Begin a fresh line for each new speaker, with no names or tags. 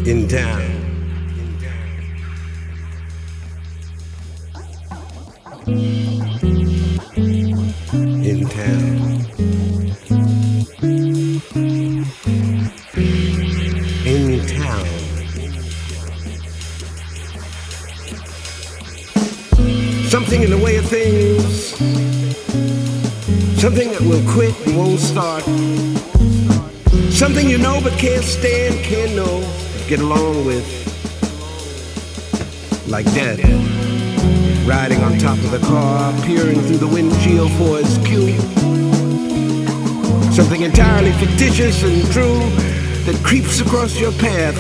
in town. In town. In town. Something in the way of things. Something that will quit and won't start. Something you know but can't stand, can't know, get along with. Like death, riding on top of the car, peering through the windshield for its cue. Something entirely fictitious and true that creeps across your path